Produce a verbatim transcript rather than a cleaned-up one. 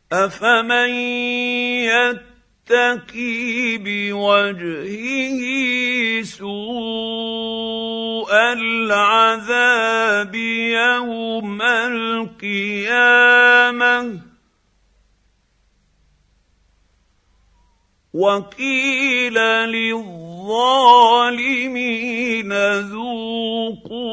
افمن يتقي بوجهه سوء العذاب يوم القيامه وقيل للظالمين ذوقوا